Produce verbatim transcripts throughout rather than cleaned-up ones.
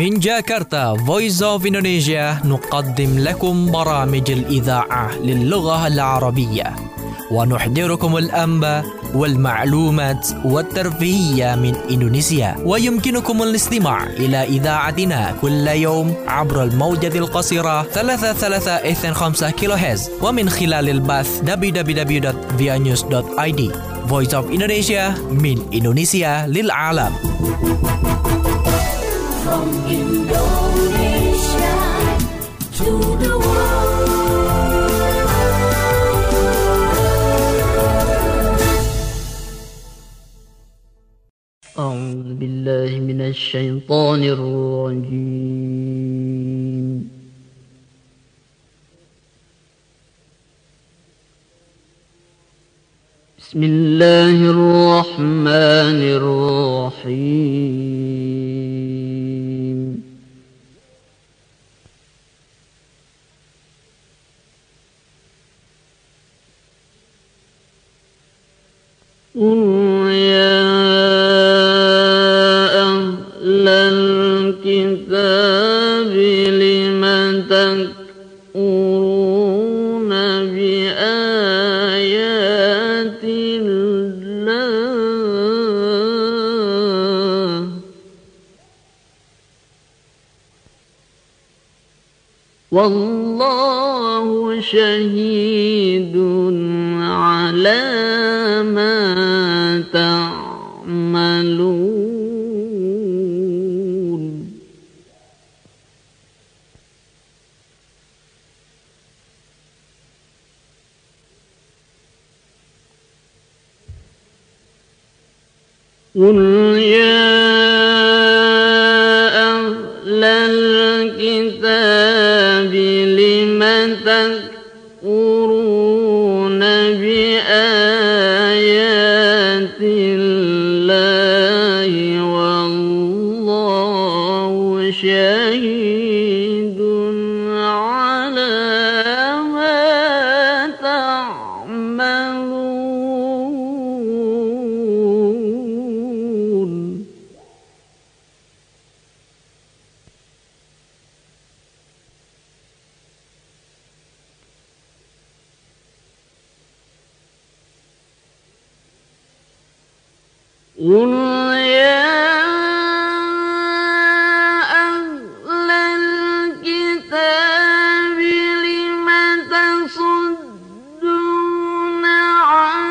من جاكرتا Voice of Indonesia نقدم لكم برامج الإذاعة للغة العربية ونحضركم الأنباء والمعلومات والترفيهية من إندونيسيا. ويمكنكم الاستماع إلى إذاعتنا كل يوم عبر الموجة القصيرة ثلاثة ثلاثة اثنين خمسة كيلو هرتز ومن خلال البث دبليو دبليو دبليو دوت via news دوت i d. Voice of Indonesia من إندونيسيا للعالم. From Indonesia to the world. أعوذ بالله من الشيطان الرجيم. بسم الله الرحمن الرحيم. قل يا أهل الكتاب لم تكفرون بآيات الله والله شهيد على ما تعملون. قل يا أهل الكتاب لم تكفرون بآيات الله والله شهيد على ما تعملون. قل يا أهل الكتاب لم تصدون عن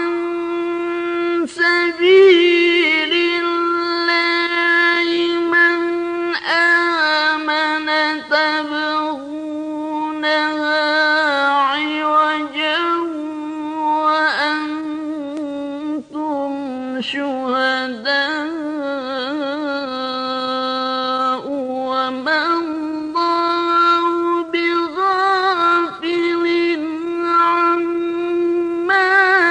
سبيل الله من آمن تبغونها عوجا وأنتم شهداء وما الله بغافل عما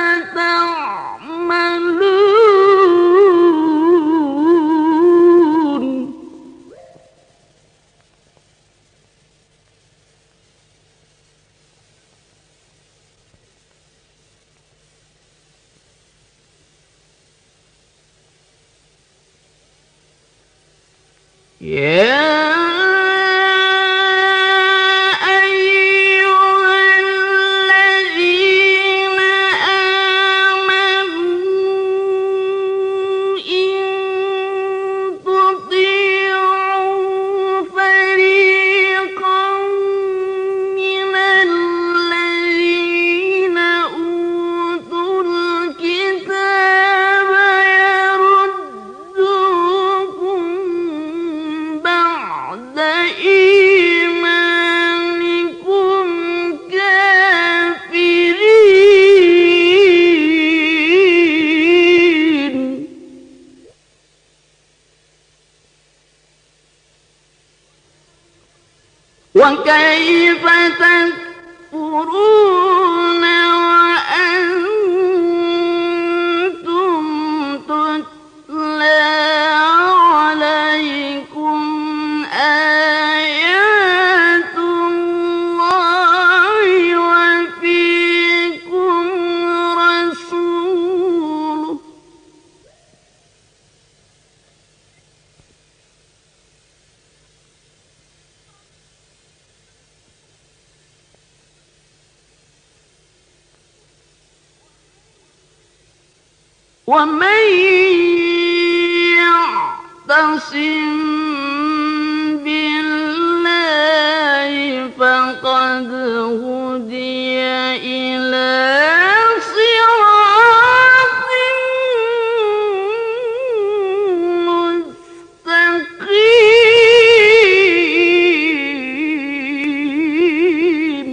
تعملون. يا أيها الذين آمنوا إن تطيعوا فريقا من الذين أوتوا الكتاب يردوكم بعد إيمانكم كافرين. وكيف تكفرون وأنتم تتلى عليكم آيات الله وفيكم رسوله ومن يعتصم بالله فقد هدي إلى صراط مستقيم.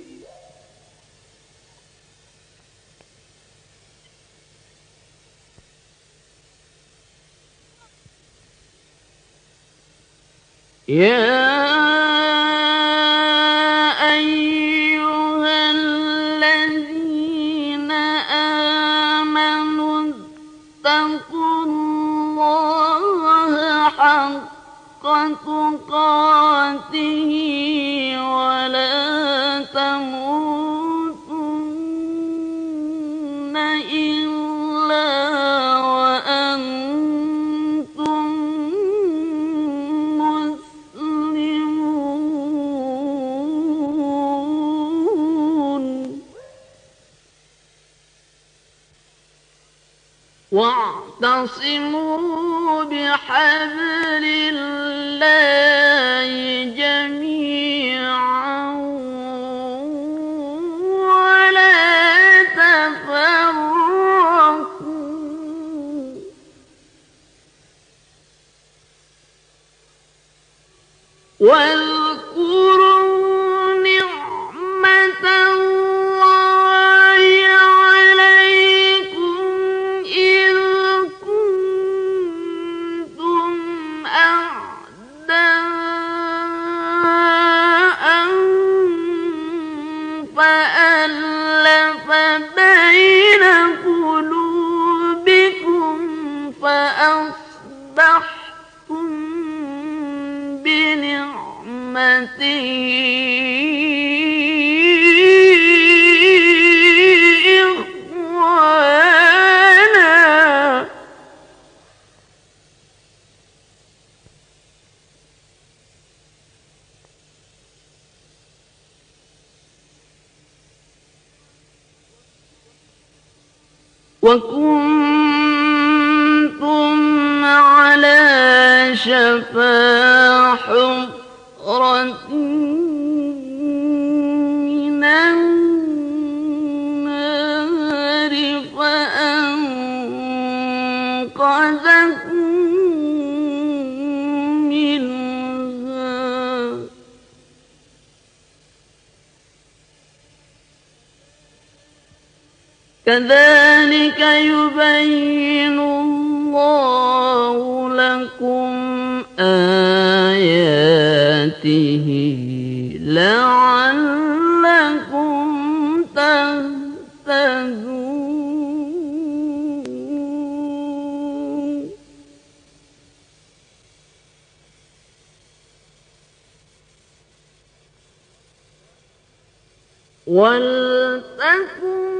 يا أيها الذين آمنوا اتقوا الله حق تقاته ولا تموتن إلا وأنتم واعتصموا بحبل الله جميعا ولا تفرقوا واذكروا نعمة الله عليكم إذ كنتم أعداء فألف بين قلوبكم فأصبحتم بنعمته إخوانا وكنتم على شفا حفرة من النار فأنقذكم منها كذلك يبين الله لكم آياته لعلكم تهتدون. ولتكن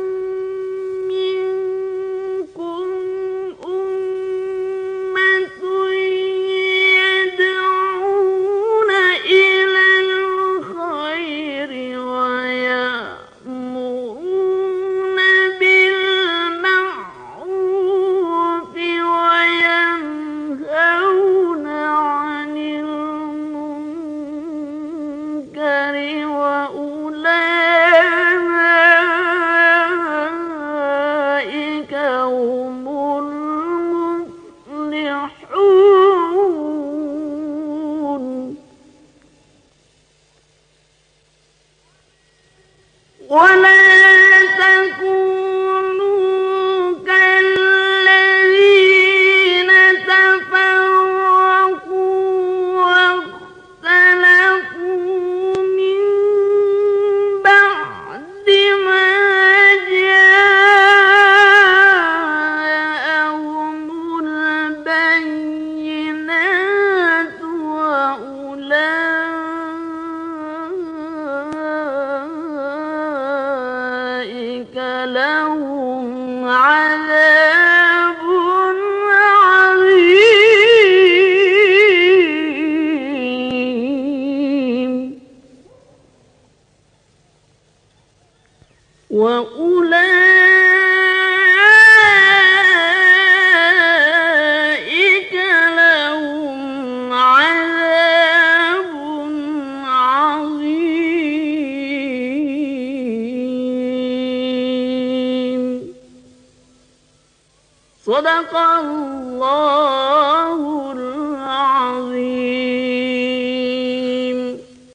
وأولئك Sadaqallahul azim.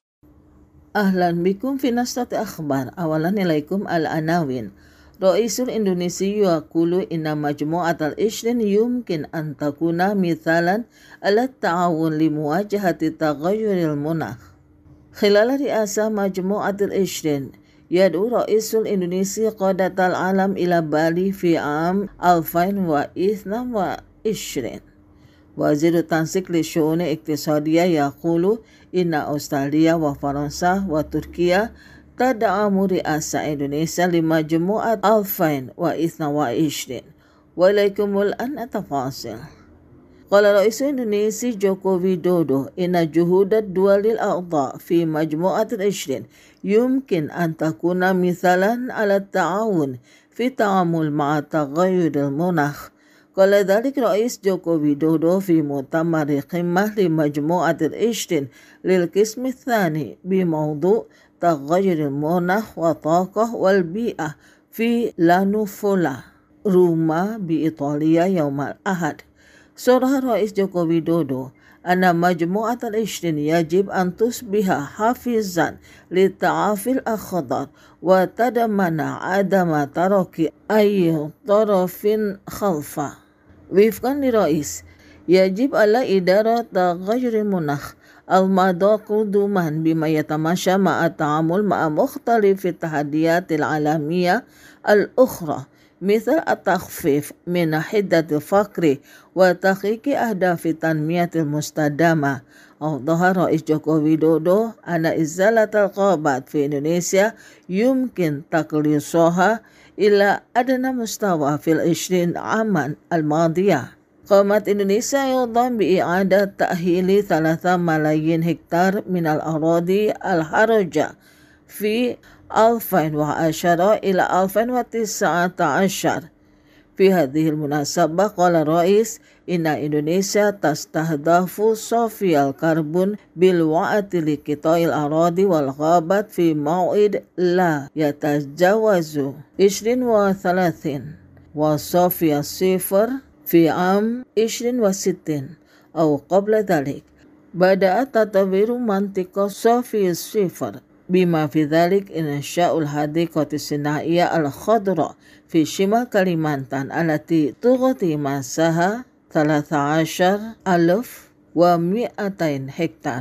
Ahlan bikum fi nastati akhbar. Awalan ilaikum al-anawin. Ra'isul Indonesia yaqulu inna majmu'at al-ishrin yumkin an takuna mithalan ala ta'awun li muwajahati taghayyuril munakh. Khilal ri'asa majmu'at al-ishrin yad'u Ra'isul Indonesia qadat al-alam ila Bali fi am alfain wa ithna wa ishrin. Wazir Tansik li Shu'uni Iktisadiyah yaqulu inna Australia wa Faransa wa Turkiya tad'amu ri'asa Indonesia li majmu'at alfain wa ithna wa ishrin. Wa ilaikumul an atafasil. Qala Rais Indonesia Joko Widodo inna juhudat dualil a'dha fi majmu'at al-ishrin yumkin an takuna mithalan ala ta'awun fi ta'amul ma'a taghayyuril munakh. Qala dhalik Rais Joko Widodo fi mu'tamar qimmah li majmu'at al-ishrin lil qism ats-tsani bi mawdu' taghayyuril munakh wa taqah wal bi'ah fi Lanufula, Roma bi Italia yawm al-ahad. Surah Rais Joko Widodo anna majmu'at al-ishrin yajib an tusbiha hafizan li ta'afil akhadar wa tadamana adama taraki ayy tarafin khalfa. Wifqan li Rais yajib ala idara taghayyuril munakh al-mada quduman bima yatamasha ma'a ta'amul ma'a mukhtalifi tahadiyatil alamiyah al-ukhra مثل التخفيف من حدة الفقر وتحقيق أهداف التنمية المستدامة. أوضح رئيس جوكو ويدودو أن إزالة الغابات في إندونيسيا يمكن تقليصها إلى أدنى مستوى في العشرين عاما الماضية. قامت إندونيسيا أيضا بإعادة تأهيل ثلاثة ملايين هكتار من الأراضي الحرجة في ألفين وعشرة إلى ألفين وتسعة عشر. في هذه المناسبة قال الرئيس إن إندونيسيا تستهدف صافي الكربون بالوعد لقطاع الأراضي والغابات في موعد لا يتجاوز عشرين وثلاثين وصافي الصفر في عام عشرين وستين أو قبل ذلك. بدأ تطوير منطقة صافي الصفر بما في ذلك إنشاء الحديقة الصناعية الخضراء في شمال كاليمانتان التي تغطي مساحة ثلاثة عشر ألف ومئتين هكتار.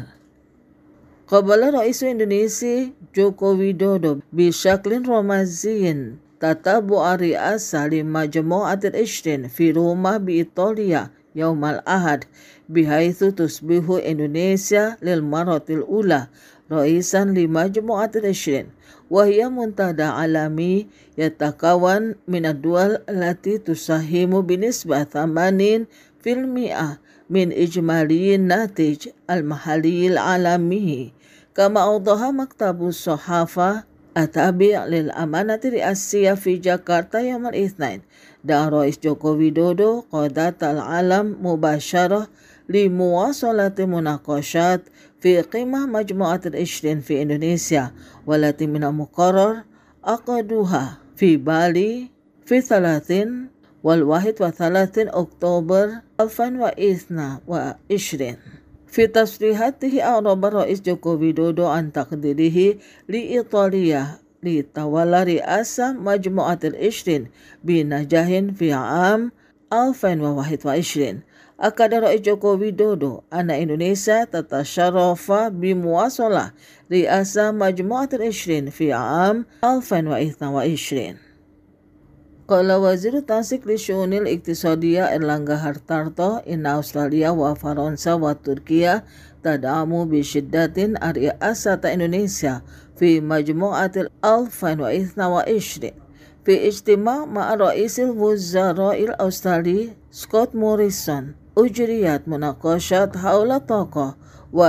قبل رئيس إندونيسيا جوكو ويدودو بشكل رمزي تتبع رئاسة لمجموعة العشرين في روما بإيطاليا يوم الأحد، بحيث تصبح إندونيسيا للمرة الأولى رئيسا لمجموعة العشرين، وهي منتدى عالمي يتكون من الدول التي تساهم بنسبة ثمانين بالمئة من إجمالي الناتج المحلي العالمي. كما أوضح مكتب الصحافة التابع للأمانة الرئاسية في جاكرتا يوم الاثنين، دعا رئيس جوكو ويدودو قادة العالم مباشرة لمواصلة مناقشات في قمة مجموعة العشرين في إندونيسيا، والتي من المقرر عقدها في بالي في ثلاثين والواحد وثلاثين أكتوبر ألفين واثنين وعشرين. في تصريحاته أعرب الرئيس جوكو ويدودو عن تقديره لإيطاليا لتولى رئاسة مجموعة العشرين بنجاح في عام ألفين وواحد وعشرين. أكد رئيس جوكو ويدودو أن إندونيسيا تتشرف بمواصلة رئاسة مجموعة العشرين في عام ألفين واثنين وعشرين. قال وزير التنسيق للشؤون الاقتصادية إرلانغا هارتارتو إن أستراليا وفرنسا وتركيا تدعم بشدة الرئاسة إندونيسيا في مجموعة ألفين واثنين وعشرين. في اجتماع مع رئيس الوزراء الأسترالي سكوت موريسون أجريت مناقشات حول الطاقة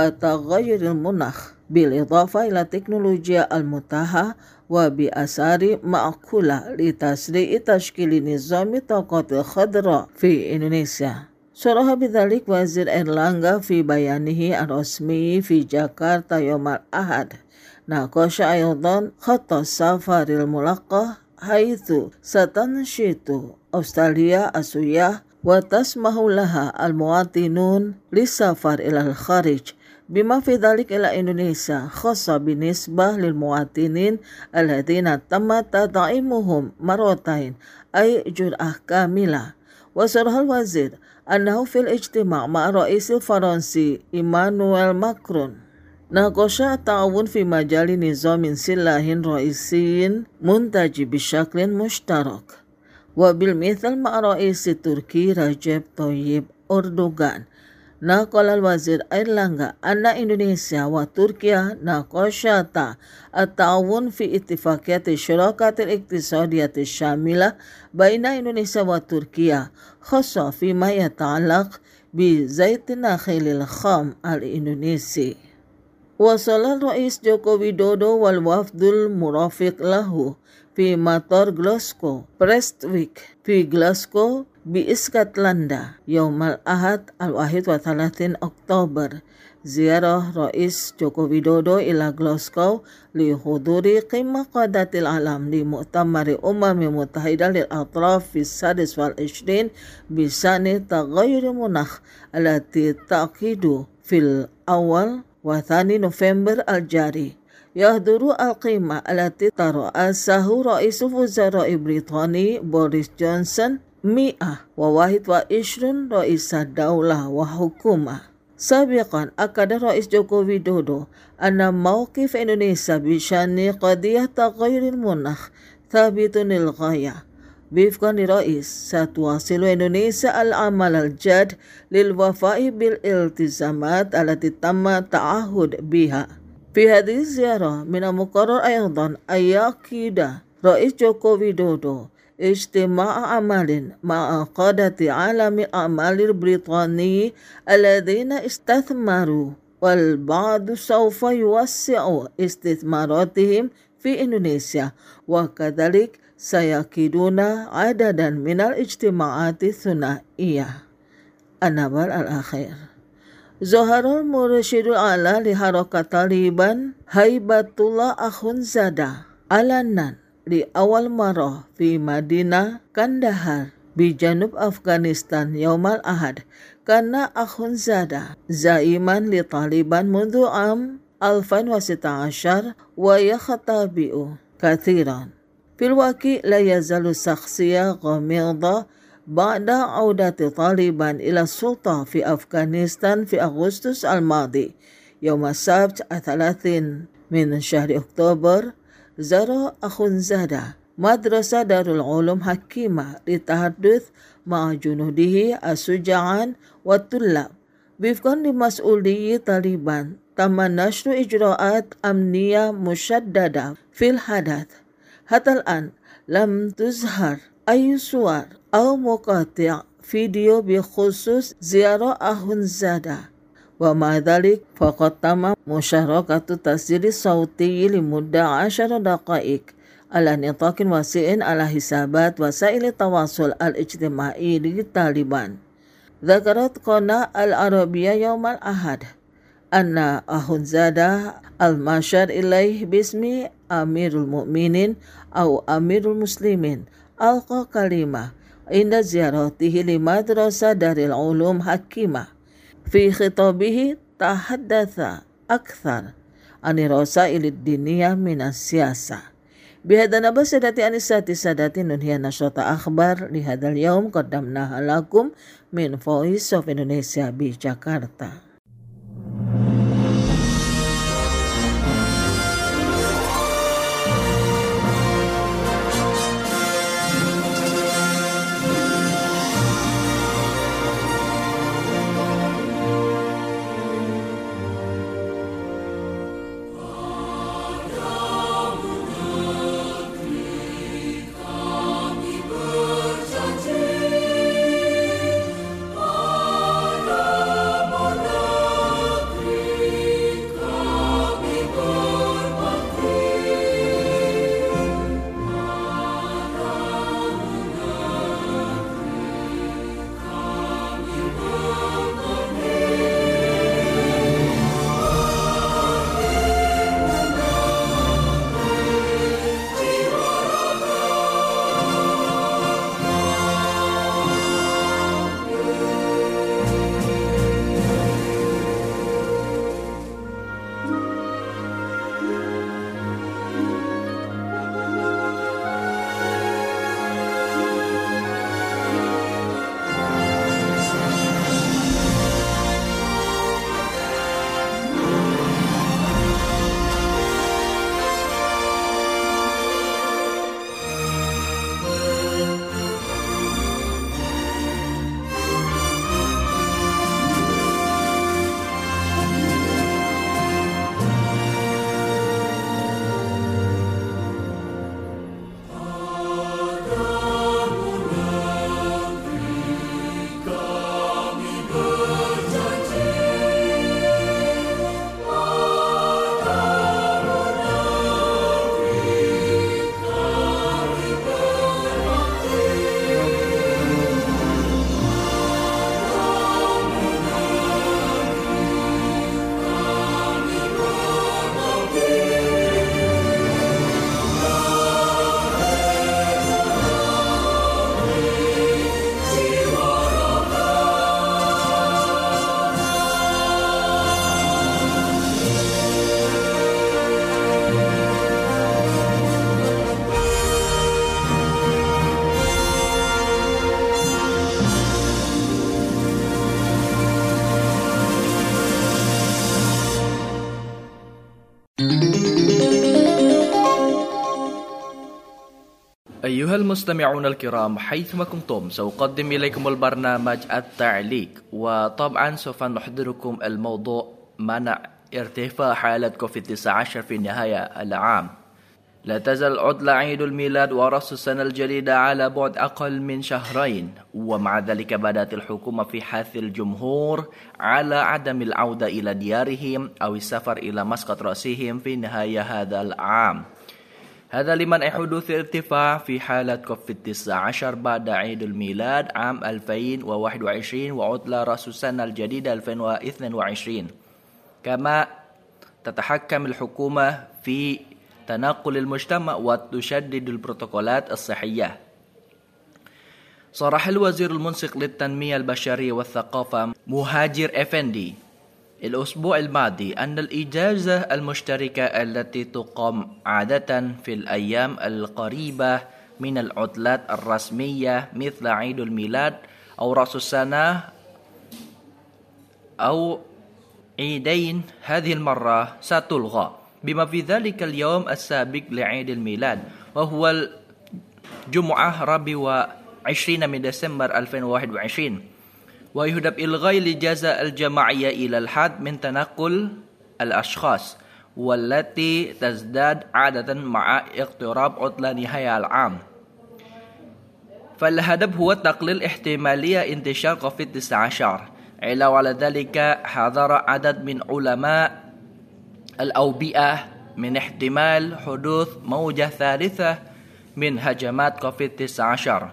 وتغير المناخ بالإضافة إلى التكنولوجيا المتاحة وبأسعار معقولة لتسريع تشكيل نظام الطاقة الخضراء في إندونيسيا. صرح بذلك وزير إيرلانغا في بيانه الرسمي في جاكرتا يوم الأحد. ناقش أيضا خط السفر الملقح حيث ستنشط Australia asuyah wa tasmahu laha al-muwatinun lisafar ila al-kharij bima fi dhalik ila Indonesia khassa binisbah lil muwatinin alladhina tamma tad'imuhum marratain ay jur'ah kamila. Wa sarahal wazir annahu fil ijtima' ma'a rais al-Faransi Emmanuel Macron naqasha ta'awun fi majali nizamin silahin raisiyin muntaji bishaklin mushtarak wa bil mithal ma'a rais Turki Recep Tayyip Erdogan. Naqala al-wazir Airlangga anna Indonesia wa Turkiya naqashata at-ta'awun fi ittifaqiyat syirakat al-iqtisadiyat syamilah baina Indonesia wa Turkiya khassa fi ma yata'allaq bi zait nakhilil kham al-Indonesi. Wasala Rais Joko Widodo wal wafdul murafiq lahu fi matar Glasgow Prestwick fi Glasgow bi Iskatlanda yaumal ahad al-wahid wa thalathin Oktober. Ziarah Rais Joko Widodo ila Glasgow li huduri qimah qadatil alam li mu'tamari umami mutahidah lil atraf fi sadis wal ishrin bisani taghayyur munakh alati ta'kidu fil awal wa thani November al-jari. Yahduru al-qimah alati tara'asahu Raisul Wuzara'i Britani Boris Johnson mi'ah wa wahid wa ishrun Raisa Daulah wa Hukumah. Sabiqan akada Rais Joko Widodo anna mawqif Indonesia bishani qadiyah taghayyuril munakh thabitun lil ghayah. Bifkan Rais satwasilu Indonesia al-amal al-jad lil wafa'i bil iltizamat alati tamma ta'ahud biha. Fi hadhihi ziyarah min al-muqarrar aydan ayyakida Rais Joko Widodo ijtima'a amalin ma'a qadati alami amalil Britani alladhina istathmaru wal ba'du sawfa yuwassi'u istithmaratihim fi Indonesia wa kadhalik sayakiduna adadan minal ijtima'ati thunaiyah. An-Nabal al-Akhir. Zoharul Mursyidul Ala li harakat Taliban Haibatullah Akhundzada alanan di awal marah fi Madinah Kandahar bi janub Afghanistan yaumal ahad karena Akhundzada zaiman li Taliban mundu am alfan wa sita ashar wa yakhtabi'u kathiran fil waqi la yazalu shakhsiyah ghamidha ba'da audati Taliban ila sulta fi Afghanistan fi Agustus al-madi yawm as-sabt thalathin min syahri Oktober. Zara Akhundzada Madrasah Darul Ulum Hakimah litahadduth ma'a junudihi as-suja'an wa tullab bifkan di mas'uliyyi Taliban tamma nashru ijra'at amniyah mushaddada fil hadath. Hatta al-an lam tuzhar ayu suwar aw muqati' video bi khusus ziarah Akhundzada. Wa ma'adhalik faqad tama musyarakatu tasjiri sawti li mudda asyara daqaik ala nitaqin wasi'in ala hisabat wasaili tawasul al-ijtima'i di Taliban. Dhakarat qana al-Arabiyah yawmal ahad anna Akhundzada al-mashar ilaih bismi Amirul Mu'minin au Amirul Muslimin alqa kalimah inda ziyaratihi li madrasah Darul Ulum Hakimah. Fi khitabihi tahaddatha akthar ani rasailid diniyah minas siyasa. Bihadana basadati anisati sadati nunhiya nasrata akhbar lihadal yaum qaddamnaha lakum min Voice of Indonesia bi Jakarta. Berjanji pada أيها المستمعون الكرام حيثما كنتم سأقدم إليكم البرنامج التعليق وطبعا سوف نحضركم الموضوع منع ارتفاع حالة كوفيد تسعة عشر في نهاية العام. لا تزال عطلة عيد الميلاد ورأس السنة الجديدة على بعد أقل من شهرين، ومع ذلك بدأت الحكومة في حث الجمهور على عدم العودة إلى ديارهم أو السفر إلى مسقط رأسهم في نهاية هذا العام. هذا لمنع حدوث ارتفاع في حالة كوفيد تسعة عشر بعد عيد الميلاد عام ألفين وواحد وعشرين وعطلة رأس السنة الجديدة ألفين واثنين وعشرين. كما تتحكم الحكومة في تنقل المجتمع وتشدد البروتوكولات الصحية. صرح الوزير المنسق للتنمية البشرية والثقافة مهاجر أفندي الأسبوع الماضي أن الإجازة المشتركة التي تقام عادة في الأيام القريبة من العطلات الرسمية مثل عيد الميلاد أو رأس السنة أو عيدين هذه المرة ستلغى، بما في ذلك اليوم السابق لعيد الميلاد وهو الجمعة الرابع والعشرين من ديسمبر ألفين وواحد وعشرين. ويهدف إلغاء الإجازة الجماعية إلى الحد من تنقل الأشخاص والتي تزداد عادة مع اقتراب عطلة نهاية العام. فالهدف هو تقليل احتمالية انتشار كوفيد تسعة عشر. علاوة على ذلك حذر عدد من علماء الأوبئة من احتمال حدوث موجة ثالثة من هجمات كوفيد تسعة عشر.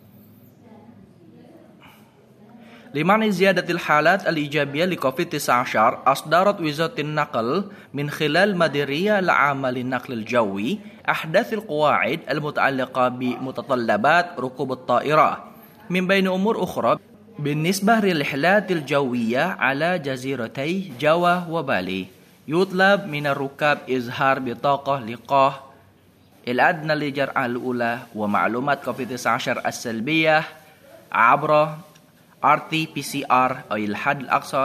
لمنع زيادة الحالات الإيجابية لكوفيد تسعة عشر أصدرت وزارة النقل من خلال مديرية العامة للنقل الجوي أحدث القواعد المتعلقة بمتطلبات ركوب الطائرة، من بين أمور أخرى بالنسبة للرحلات الجوية على جزيرتي جاوا وبالي. يطلب من الركاب إظهار بطاقة لقاح الأدنى للجرعة الأولى ومعلومات كوفيد تسعة عشر السلبية عبر آر تي بي سي آر أو الحد الأقصى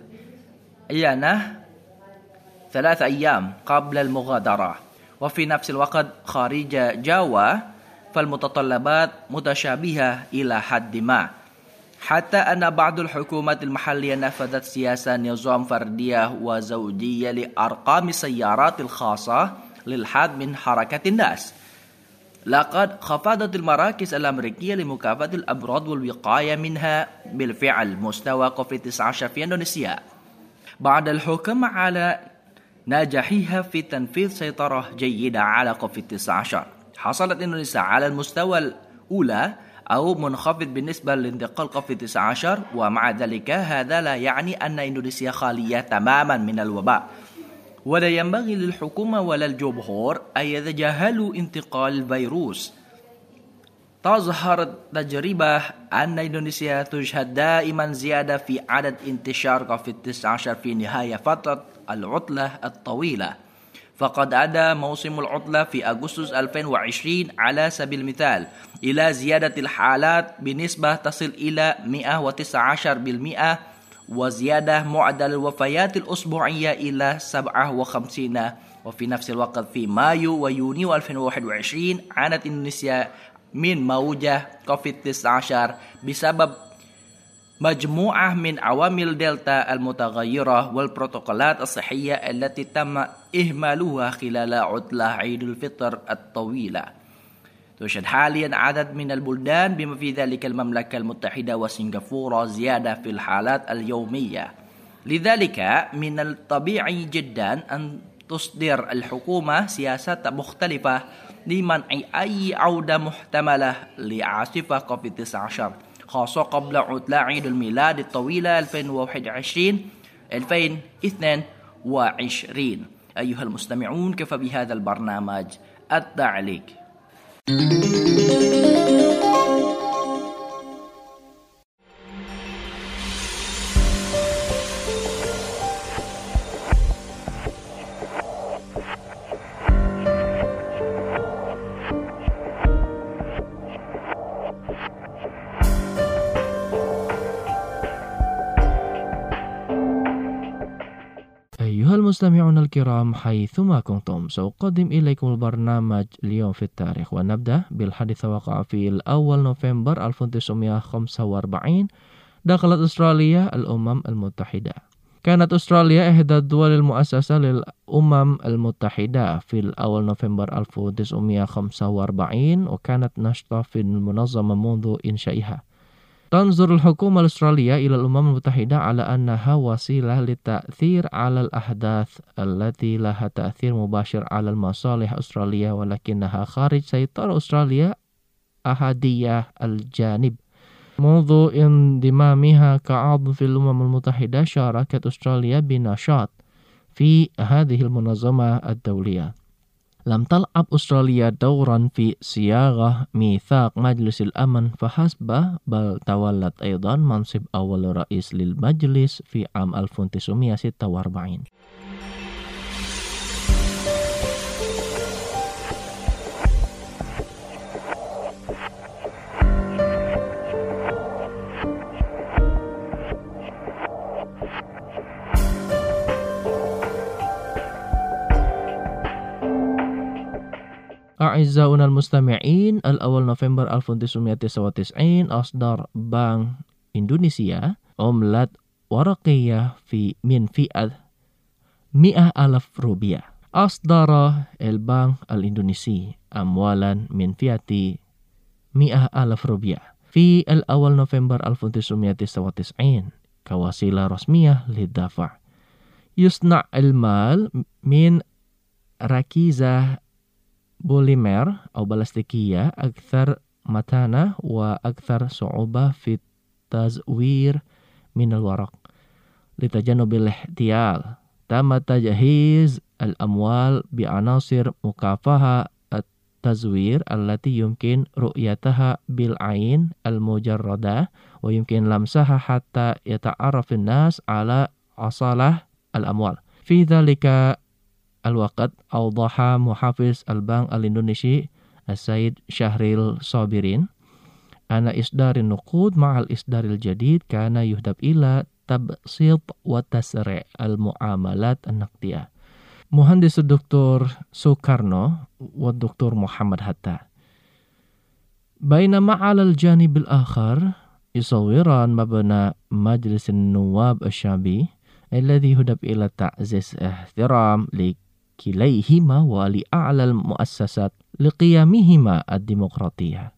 للعيانة ثلاث أيام قبل المغادرة. وفي نفس الوقت خارج جاوا فالمتطلبات متشابهة إلى حد ما، حتى أن بعض الحكومات المحلية نفذت سياسة نظام فردية وزوجية لأرقام السيارات الخاصة للحد من حركة الناس. لقد خفضت المراكز الأمريكية لمكافحة الأمراض والوقاية منها بالفعل مستوى كوفيد تسعة عشر في إندونيسيا بعد الحكم على نجاحها في تنفيذ سيطرة جيدة على كوفيد تسعة عشر. حصلت إندونيسيا على المستوى الأولى أو منخفض بالنسبة لانتقال كوفيد تسعة عشر، ومع ذلك هذا لا يعني أن إندونيسيا خالية تماما من الوباء، ولا ينبغي للحكومة ولا الجمهور أن يتجاهلوا انتقال الفيروس. تظهر التجربة أن إندونيسيا تشهد دائما زيادة في عدد انتشار كوفيد تسعة عشر في نهاية فترة العطلة الطويلة. فقد أدى موسم العطلة في أغسطس ألفين وعشرين على سبيل المثال إلى زيادة الحالات بنسبة تصل إلى مئة وتسعة عشر بالمئة، وزيادة معدل الوفيات الأسبوعية إلى سبعة وخمسين. وفي نفس الوقت في مايو ويونيو ألفين وواحد وعشرين عانت إندونيسيا من موجة كوفيد تسعة عشر بسبب مجموعة من عوامل دلتا المتغيرة والبروتوكولات الصحية التي تم إهمالها خلال عطلة عيد الفطر الطويلة. تشهد حاليا عدد من البلدان بما في ذلك المملكة المتحدة وسنغافورة زيادة في الحالات اليومية. لذلك من الطبيعي جدا أن تصدر الحكومة سياسات مختلفة لمنع أي عودة محتملة لعاصفة كوفيد تسعة عشر، خاصة قبل عطلة عيد الميلاد الطويلة ألفين وواحد وعشرين ألفين واثنين وعشرين. أيها المستمعون، كفى بهذا البرنامج التعليق. أيها المستمعون الكرام حيثما كنتم سأقدم إليكم البرنامج اليوم في التاريخ ونبدأ بالحديث وقع في الأول نوفمبر ألف وتسعمائة وخمسة وأربعين دخلت أستراليا الأمم المتحدة. كانت أستراليا إحدى الدول المؤسسة للأمم المتحدة في الأول نوفمبر ألف وتسعمائة وخمسة وأربعين وكانت نشطة في المنظمة منذ إنشائها. تنظر الحكومة الأسترالية إلى الأمم المتحدة على أنها وسيلة للتأثير على الأحداث التي لها تأثير مباشر على المصالح أستراليا ولكنها خارج سيطرة أستراليا أحادية الجانب. منذ انضمامها كعضو في الأمم المتحدة شاركت أستراليا بنشاط في هذه المنظمة الدولية. لم تلعب أستراليا دورا في صياغة ميثاق مجلس الأمن فحسب بل تولت أيضا منصب أول رئيس للمجلس في عام ألف وتسعمائة وستة وأربعين. أعزائنا المستمعين، الأول نوفمبر ألف وتسعمائة وتسعة وتسعين أصدر بنك إندونيسيا عملة ورقية في من فئة مئة ألف روبية. أصدر البنك الإندونيسي أموالا من فئة مئة ألف روبية في الأول نوفمبر ألف وتسعمائة وتسعة وتسعين كوسيلة رسمية للدفع. يصنع المال من ركيزة بوليمر أو بلاستيكية أكثر متانة وأكثر صعوبة في التزوير من الورق. لتجنب الاحتيال تم تجهيز الأموال بعناصر مكافحة التزوير التي يمكن رؤيتها بالعين المجردة ويمكن لمسها حتى يتعرف الناس على أصالة الأموال. في ذلك الوقت أوضح محافظ البنك الإندونيسي السيد شهريل صابرين أن إصدار النقود مع الإصدار الجديد كان يهدف إلى تبسيط وتسريع المعاملات النقدية. مهندس الدكتور سوكارنو والدكتور محمد حتى. بينما على الجانب الآخر يصوران مبنى مجلس النواب الشعبي الذي يهدف إلى تعزيز احترام لكليهما ولأعلى المؤسسات لقيمهما الديمقراطية.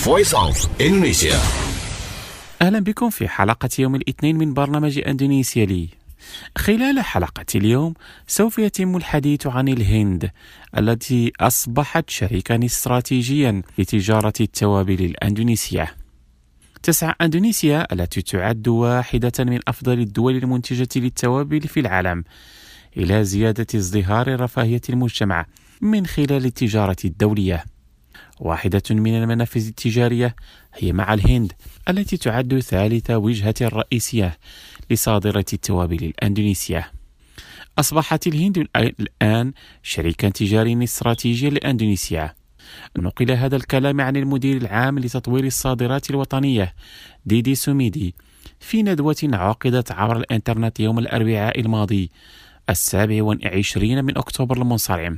Voice of Indonesia. أهلا بكم في حلقة يوم الاثنين من برنامج أندونيسيا لي. خلال حلقة اليوم سوف يتم الحديث عن الهند التي أصبحت شريكا استراتيجيا لتجارة التوابل الأندونيسية. تسعى أندونيسيا التي تعد واحدة من أفضل الدول المنتجة للتوابل في العالم إلى زيادة ازدهار رفاهية المجتمع من خلال التجارة الدولية. واحدة من المنافذ التجارية هي مع الهند التي تعد ثالث وجهة رئيسية لصادرة التوابل الأندونيسية. أصبحت الهند الآن شريكا تجاريا استراتيجيا لأندونيسيا. نقل هذا الكلام عن المدير العام لتطوير الصادرات الوطنية ديدي سوميدي في ندوة عقدت عبر الإنترنت يوم الأربعاء الماضي السابع والعشرين من أكتوبر المنصرم.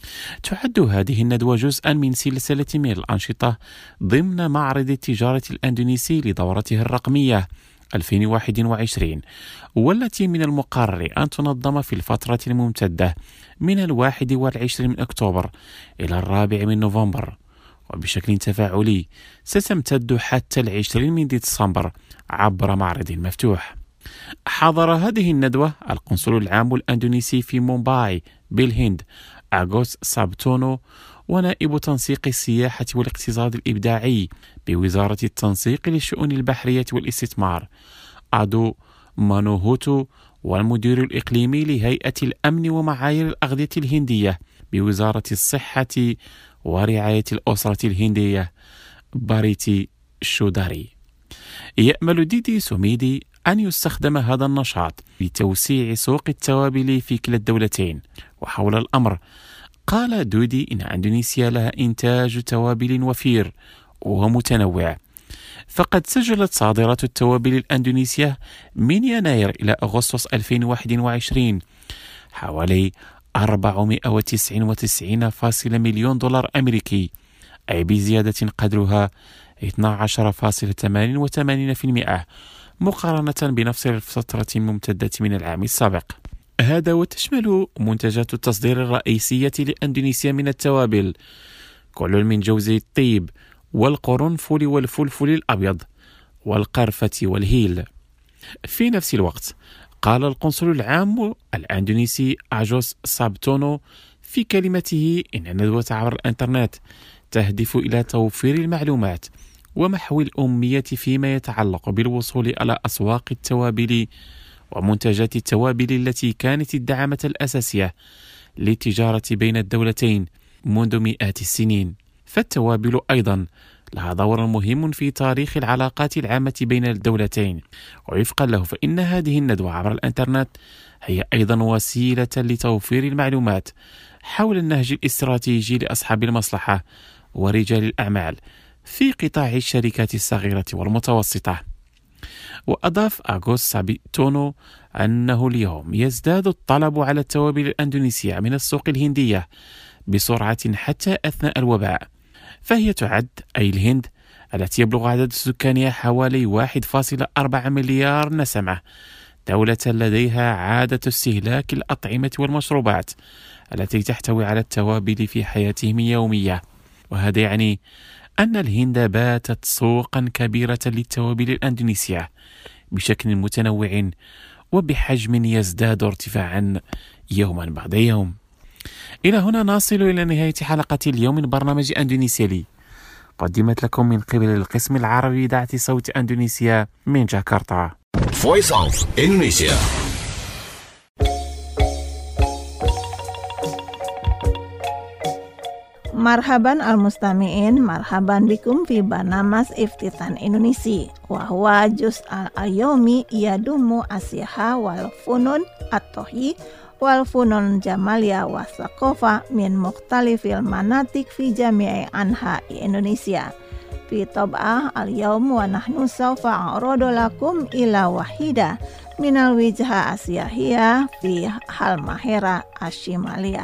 تعد هذه الندوة جزءا من سلسلة من الأنشطة ضمن معرض التجارة الأندونيسي لدورته الرقمية ألفين وواحد وعشرين، والتي من المقرر أن تنظم في الفترة الممتدة من الواحد والعشرين من أكتوبر إلى الرابع من نوفمبر، وبشكل تفاعلي ستمتد حتى العشرين من ديسمبر عبر معرض مفتوح. حضر هذه الندوة القنصل العام الأندونيسي في مومباي بالهند أغوست سابتونو، ونائب تنسيق السياحة والاقتصاد الإبداعي بوزارة التنسيق للشؤون البحرية والاستثمار أدو مانوهوتو، والمدير الإقليمي لهيئة الأمن ومعايير الأغذية الهندية بوزارة الصحة ورعاية الأسرة الهندية باريتي شوداري. يأمل ديدي سوميدي أن يستخدم هذا النشاط لتوسيع سوق التوابل في كلا الدولتين. وحول الأمر قال دودي إن أندونيسيا لها إنتاج توابل وفير ومتنوع، فقد سجلت صادرات التوابل الأندونيسية من يناير إلى أغسطس ألفين وواحد وعشرين حوالي أربعمائة وتسعة وتسعين فاصلة مليون دولار أمريكي، أي بزيادة قدرها اثنا عشر فاصلة ثمانية وثمانين بالمئة مقارنة بنفس الفترة الممتدة من العام السابق. هذا وتشمل منتجات التصدير الرئيسية لأندونيسيا من التوابل كل من جوز الطيب والقرنفل والفلفل الأبيض والقرفة والهيل. في نفس الوقت قال القنصل العام الأندونيسي أغوست سابتونو في كلمته إن الندوة عبر الإنترنت تهدف إلى توفير المعلومات ومحو الأمية فيما يتعلق بالوصول إلى أسواق التوابل ومنتجات التوابل التي كانت الدعامة الأساسية للتجارة بين الدولتين منذ مئات السنين. فالتوابل أيضا لها دور مهم في تاريخ العلاقات العامة بين الدولتين، ووفقا له فإن هذه الندوة عبر الإنترنت هي أيضا وسيلة لتوفير المعلومات حول النهج الاستراتيجي لأصحاب المصلحة ورجال الأعمال في قطاع الشركات الصغيرة والمتوسطة. وأضاف أغوست سابتونو أنه اليوم يزداد الطلب على التوابل الأندونيسية من السوق الهندية بسرعة حتى أثناء الوباء، فهي تعد أي الهند التي يبلغ عدد سكانها حوالي واحد فاصلة أربعة مليار نسمة دولة لديها عادة استهلاك الأطعمة والمشروبات التي تحتوي على التوابل في حياتهم اليومية. وهذا يعني أن الهند باتت سوقا كبيرة للتوابل الأندونيسية بشكل متنوع وبحجم يزداد ارتفاعا يوما بعد يوم. إلى هنا نصل إلى نهاية حلقة اليوم من برنامج أندونيسيا لي، قدمت لكم من قبل القسم العربي إذاعة صوت أندونيسيا من جاكرتا. Voice of Indonesia. Marhaban al-mustami'in, marhaban bikum fi barnamas Iftitan Indonesia wa huwa juz al-ayomi yadumu asyaha wal funun at-tohi wal funun jamalia wa saqofa min mukhtalifil manatik fi jami'i anha Indonesia. Fi tab'ah al-yawm wa nahnu sawfa a'rodu lakum ila wahida minal wijha asyahiyah fi halmahera ashimalia.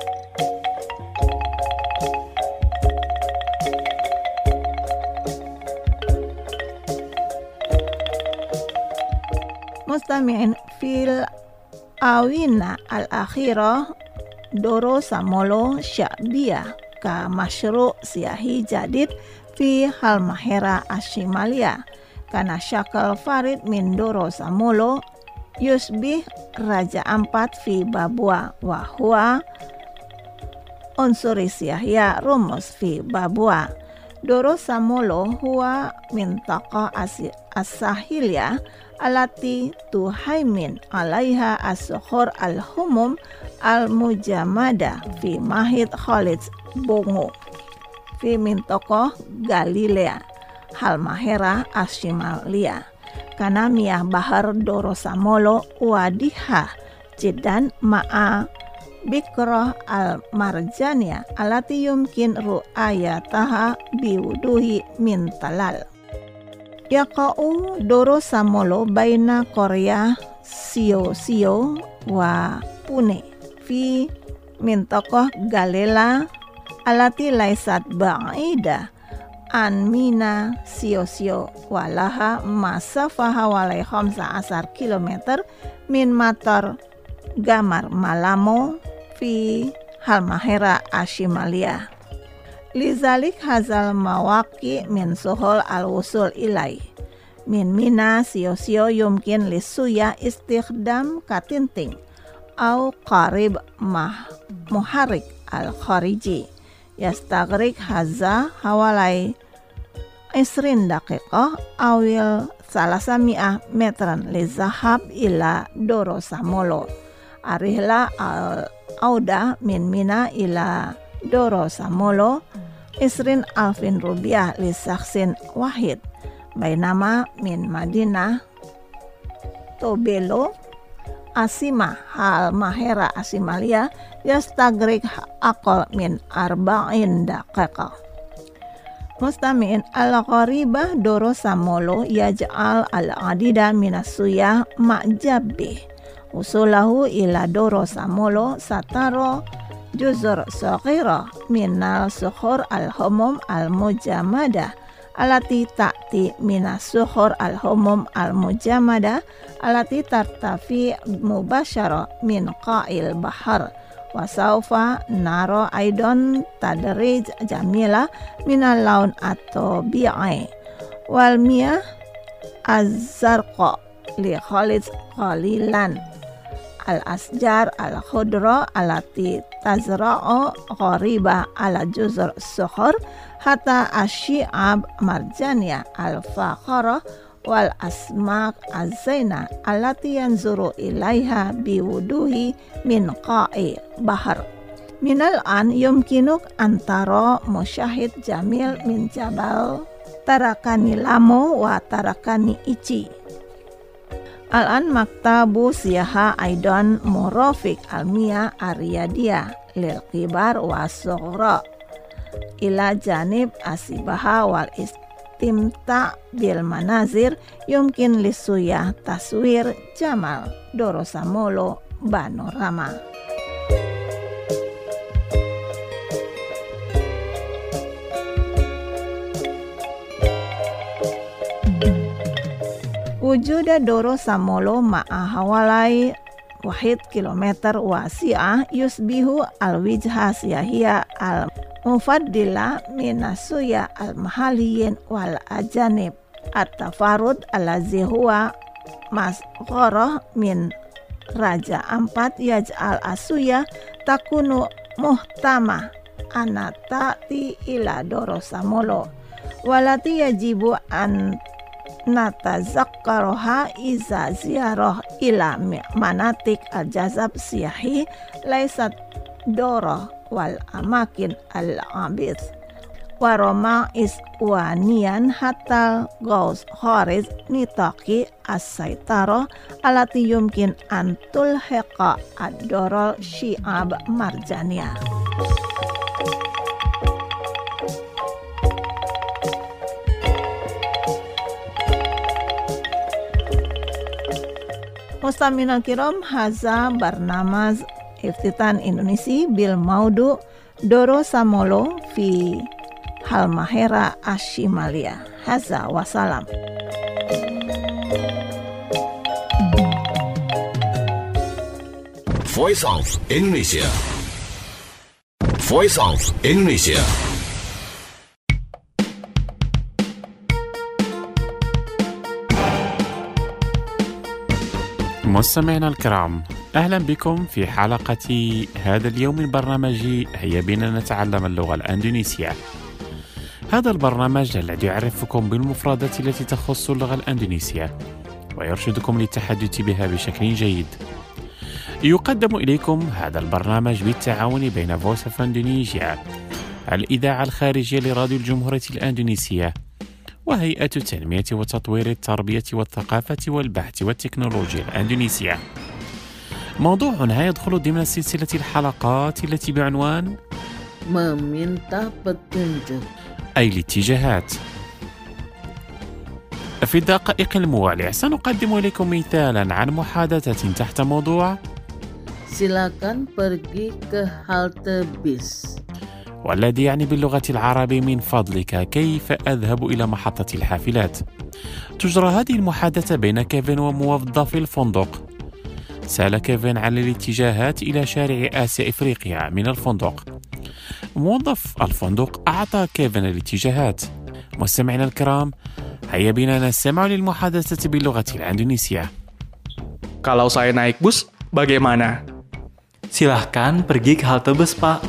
Mustami'in fil awina al-akhirah doro samolo sya'biyah ka masyru' siyahi jadid fi Halmahera Ashimalia kana syakal farid min Doro Samolo yusbih raja ampat fi Babua wa huwa unsuris Yahya rumus fi Babua. Doro Samolo huwa mintaqa as-sahilya alati tuhaimin alaiha as-sukhur al-humum al-mujamada fi mahid Khalid Bongo fi mintaqa Galilea Halmahera Ashimalia kana miyah bahar Doro Samolo wadiha jiddan ma'a Bikroh al-marjania alati yumkin ru'ayataha biwuduhi min talal. Yaqa'u Doro Samolo baina Korea Sio Sio wa Pune fi mintokoh Galela alati laisat ba'ida an mina Sio Sio walaha masafaha walai khamsa asar kilometer min matar Gamar Malamo fi Halmahera Ashimalia. Lizalik hazal mawaki min suhul al-wusul ilai. Min mina sio-sio yumkin lisuya istikhdam katinting au qarib mah muharik al-khariji. Yastagrik haza hawalai isrin daqiqah awil salasami'ah metran lizahab ila Doro Samolo. Arihla al-auda min mina ila Doro Samolo isrin alfin rubiah li saksin wahid bainama min Madinah Tobelo Asima Halmahera Ashimalia yastagrik aqal min arba'in daqiqah. Mustami'in al-qaribah Doro Samolo yaj'al al-adida minasuyah ma'jabih usulahu ila Doro Samolo sataro juzur saghira minal sukhur al-humum al-mujamada alati ta'ti minas sukhur al-humum al-mujamada alati tartafi mubasyara min qa'il bahar wa sawfa naro aidon tadrij jamila minal laun atau bi'i wal miyah az-zarqa li khalid qalilan al-asjar al-khudra alati tazra'u ghariba ala juzur sukhur hatta asyi'ab marjania al-fakhara wal asmak az-zaina alati yanzuru ilaiha biwuduhi min qa'i bahar. Minal an yumkinuk antara musyahid jamil min jabal tarakani lamo wa tarakani ichi. Al-an maktabu siyaha aidan murafik almiya ariyadia lil kibar wa sughra ila janib asibaha wal istimta bil manazir yumkin lisuyah taswir jamal Doro Samolo panorama. Wujuda Doro Samolo ma'a hawalai wahid kilometer wasi'ah yusbihu al-wijha siyahiyah al-mufaddila minasuya al-mahaliyin wal ajanib at-tafarud alazi huwa masghorah min raja ampat yaj'al asuya takunu muhtamah anatati ila Doro Samolo walati yajibu an natazakkaroha iza ziarah ila manatik al-jazab siyahi laisat Doro wal amakin al-abid waroma iswanian hatta gaus khariz nitaki as-saitaro alati yumkin antul heqa ad-dorol syi'ab marjania. Mustamina kiram haza barnamaz iftitan Indonesia bil maudu Doro Samolo fi Halmahera Ashimalia. Haza wassalam. Voice of Indonesia. Voice of Indonesia. مستمعينا الكرام، أهلا بكم في حلقة هذا اليوم من برنامج هيا بنا نتعلم اللغة الأندونيسية. هذا البرنامج الذي يعرفكم بالمفردات التي تخص اللغة الأندونيسية ويرشدكم للتحدث بها بشكل جيد. يقدم إليكم هذا البرنامج بالتعاون بين Voice of Indonesia، الإذاعة الخارجية لراديو الجمهورية الأندونيسية، وهيئة تنمية وتطوير التربية والثقافة والبحث والتكنولوجيا الأندونيسية. موضوعنا يدخل ضمن سلسلة الحلقات التي بعنوان meminta petunjuk، أي الاتجاهات. في الدقائق الموالية سنقدم لكم مثالا عن محادثة تحت موضوع silakan pergi ke halte bis. والذي يعني باللغة العربية من فضلك كيف أذهب إلى محطة الحافلات. تجرى هذه المحادثة بين كيفن وموظف الفندق. سأل كيفن عن الاتجاهات إلى شارع آسيا إفريقيا من الفندق. موظف الفندق أعطى كيفن الاتجاهات. مستمعينا الكرام، هيا بنا نستمع للمحادثة باللغة الإندونيسية. Kalau saya naik bus, bagaimana? Silahkan pergi ke halte bus, Pak.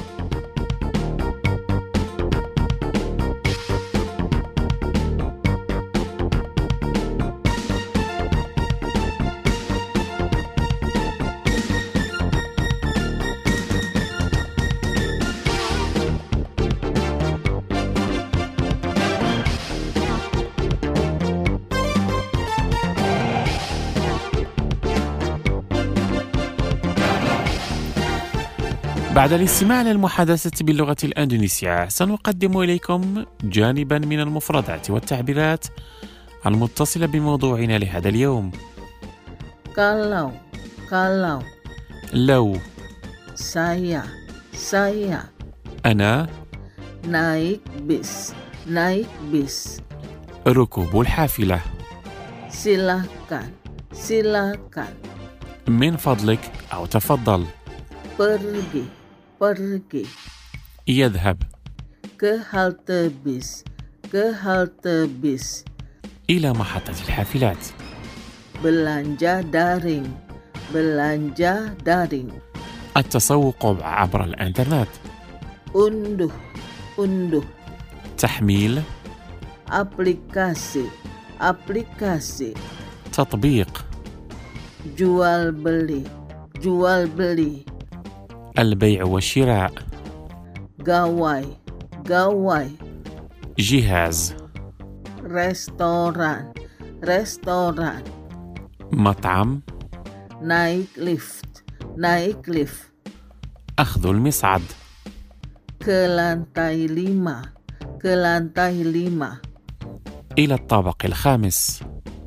بعد الاستماع للمحادثة باللغة الأندونيسية سنقدم إليكم جانبا من المفردات والتعبيرات المتصلة بموضوعنا لهذا اليوم. Kalau, kalau, لو saya, saya أنا naik bis, naik bis. ركوب الحافلة. Silakan, silakan. من فضلك أو تفضل. Pergi, pergi. يذهب. Ke halte bis, ke halte bis. إلى محطة الحافلات. Belanja daring, belanja daring. التسوق عبر الإنترنت. Unduh, unduh. تحميل. Aplikasi, aplikasi. تطبيق. Jual beli, jual beli. البيع والشراء. Gawai, gawai. جهاز. Restoran, restoran. مطعم. Naik lift, naik lift. أخذ المصعد. Ke lantai lima, ke lantai lima. إلى الطابق الخامس.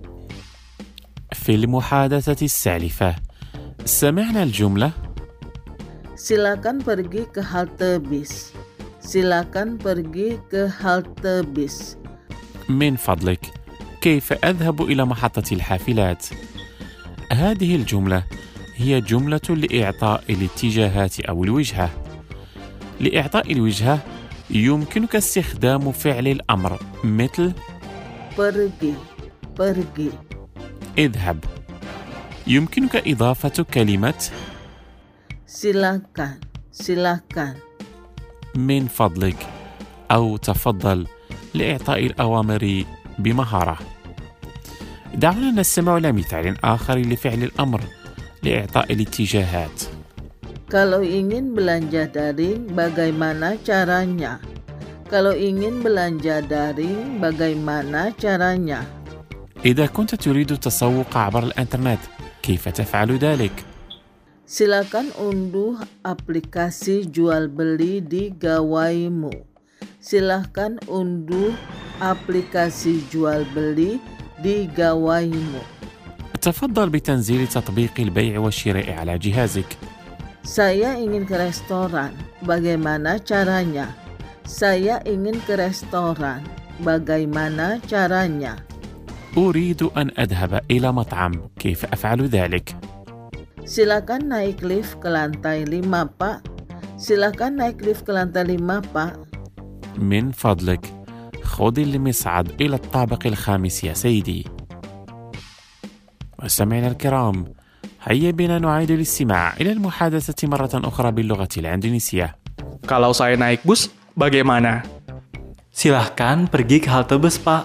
في المحادثة السالفة سمعنا الجملة Silakan pergi ke halte bis. Silakan pergi ke halte bis. من فضلك كيف أذهب إلى محطة الحافلات. هذه الجملة هي جملة لإعطاء الاتجاهات أو الوجهة. لإعطاء الوجهة يمكنك استخدام فعل الأمر مثل Pergi, pergi. اذهب. يمكنك إضافة كلمة Silakan, silakan. من فضلك أو تفضل لإعطاء الأوامر بمهارة. دعونا نستمع إلى مثال آخر لفعل الأمر لإعطاء الاتجاهات. Kalau ingin belanja daring, bagaimana caranya? Kalau ingin belanja daring, bagaimana caranya? إذا كنت تريد التسوق عبر الإنترنت كيف تفعل ذلك؟ Silakan unduh aplikasi jual beli di gawaimu. Silakan unduh aplikasi jual beli di gawaimu. تفضل بتنزيل تطبيق البيع والشراء على جهازك. Saya ingin ke restoran. Bagaimana caranya? Saya ingin ke restoran. Bagaimana caranya? أريد أن أذهب إلى مطعم. كيف أفعل ذلك؟ Silakan naik lift ke lantai lima, Pak. Silakan naik lift ke lantai lima, Pak. من فضلك خذ المصعد إلى الطابق الخامس يا سيدي. مستمعينا الكرام، هيا بنا نعيد الاستماع إلى المحادثة مرة أخرى باللغة الإندونيسية. Kalau saya naik bus, bagaimana? Silahkan pergi ke halte bus, Pak.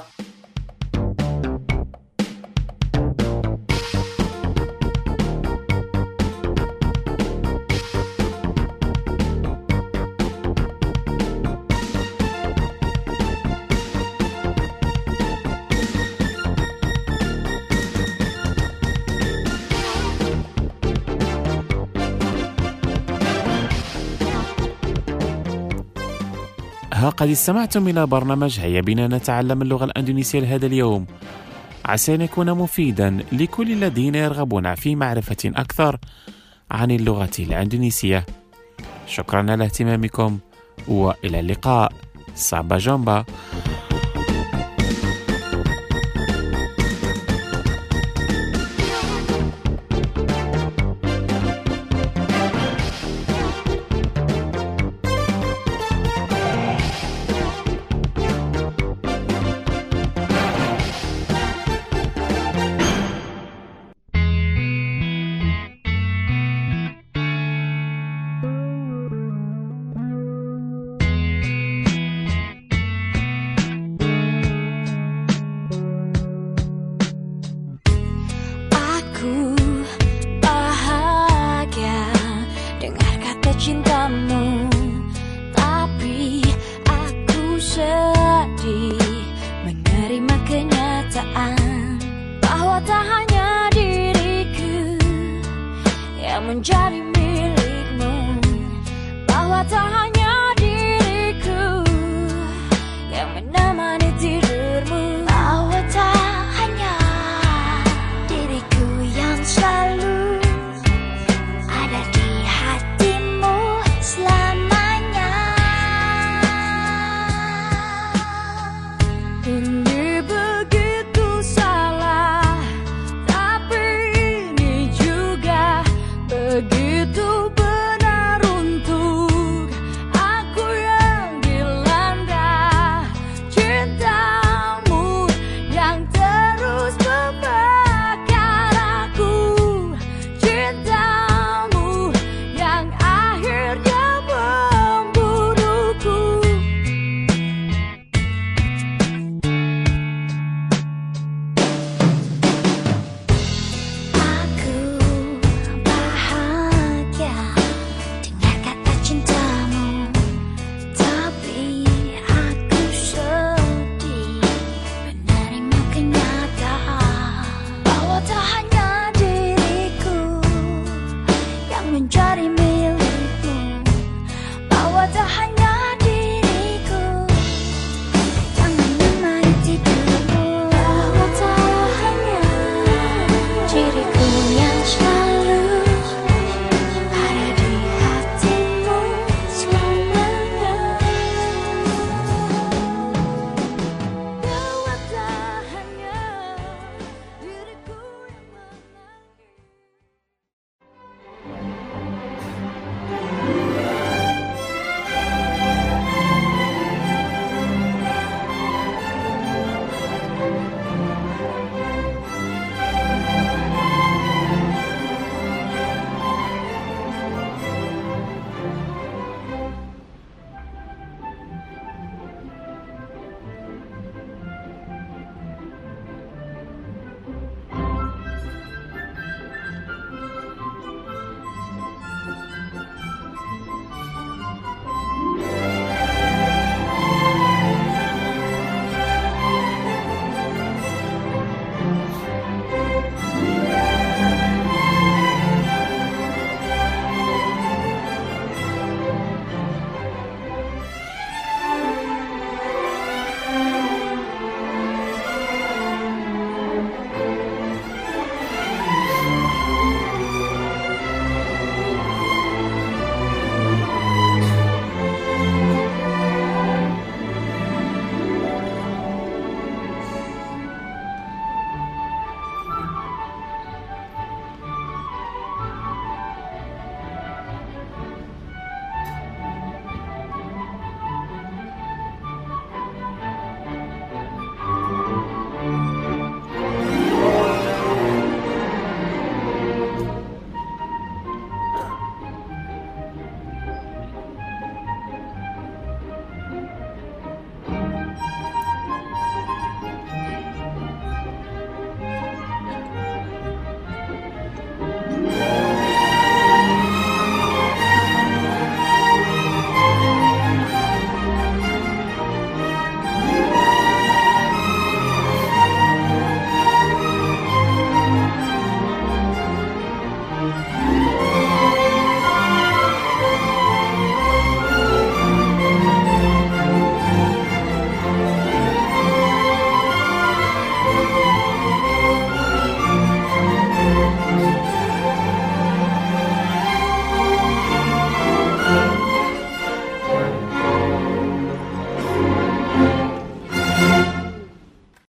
ها قد استمعتم إلى برنامج هيا بنا نتعلم اللغة الأندونيسية لهذا اليوم، عسى أن يكون مفيدا لكل الذين يرغبون في معرفة أكثر عن اللغة الأندونيسية. شكرا على اهتمامكم وإلى اللقاء. سابا جامبا. cintamu, tapi aku sedih menerima kenyataan bahwa tak hanya diriku yang menjadi milikmu, bahwa tak hanya diriku yang menemani tidurmu, bahwa tak hanya diriku yang selalu ada di hatimu selamanya. In